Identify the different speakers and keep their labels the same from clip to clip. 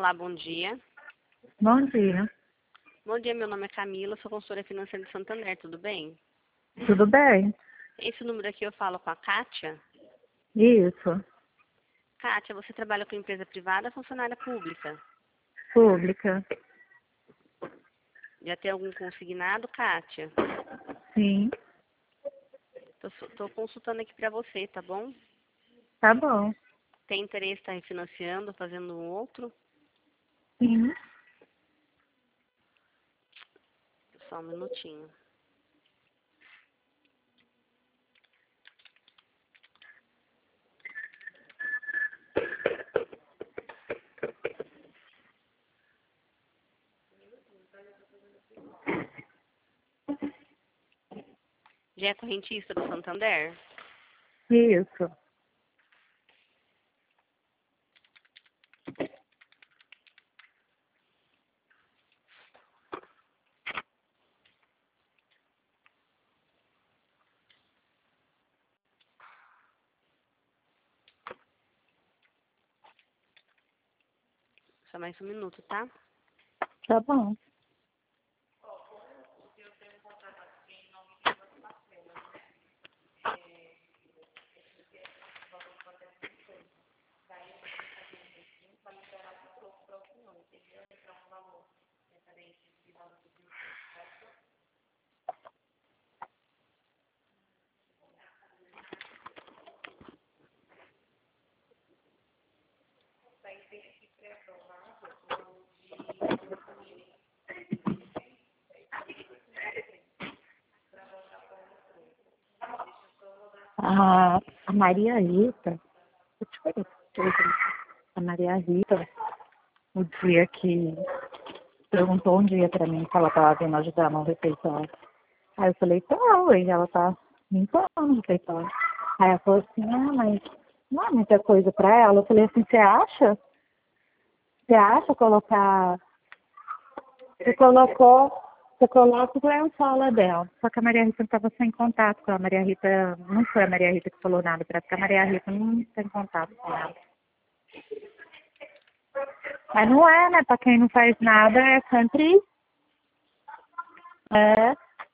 Speaker 1: Olá, bom dia.
Speaker 2: Bom dia.
Speaker 1: Bom dia, meu nome é Camila, sou consultora financeira de Santander, tudo bem?
Speaker 2: Tudo bem?
Speaker 1: Esse número aqui eu falo com a Kátia.
Speaker 2: Isso.
Speaker 1: Kátia, você trabalha com empresa privada ou funcionária pública?
Speaker 2: Pública.
Speaker 1: Já tem algum consignado, Kátia?
Speaker 2: Sim.
Speaker 1: Tô consultando aqui pra você, tá bom?
Speaker 2: Tá bom.
Speaker 1: Tem interesse em estar refinanciando, fazendo um outro?
Speaker 2: Sim.
Speaker 1: Só um minutinho. Já é correntista do Santander?
Speaker 2: Isso.
Speaker 1: Só mais um minuto, tá?
Speaker 2: Tá bom. A Maria Rita, deixa eu ver, a Maria Rita, o dia que perguntou um dia pra mim se ela tava vindo ajudar no refeitório. Aí eu falei, tô, e ela tá limpando o refeitório. Aí ela falou assim, mas não é muita coisa pra ela. Eu falei assim, você acha? Você acha colocar... Você coloca o lençol dela. Só que a Maria Rita estava sem contato com ela. A Maria Rita, não foi a Maria Rita que falou nada para ela, porque a Maria Rita não tem contato com ela. Mas não é, né? Para quem não faz nada, é sempre... É.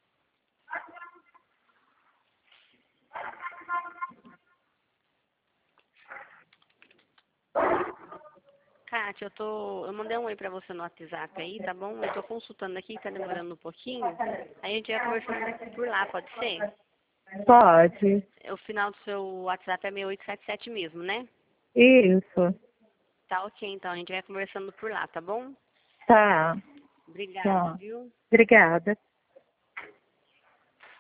Speaker 1: Kátia, eu mandei um oi pra você no WhatsApp aí, tá bom? Eu tô consultando aqui, tá demorando um pouquinho. Aí a gente vai conversando por lá, pode ser?
Speaker 2: Pode.
Speaker 1: O final do seu WhatsApp é 6877 mesmo, né?
Speaker 2: Isso.
Speaker 1: Tá ok, então a gente vai conversando por lá, tá bom?
Speaker 2: Tá.
Speaker 1: Obrigada,
Speaker 2: Tá.
Speaker 1: viu?
Speaker 2: Obrigada.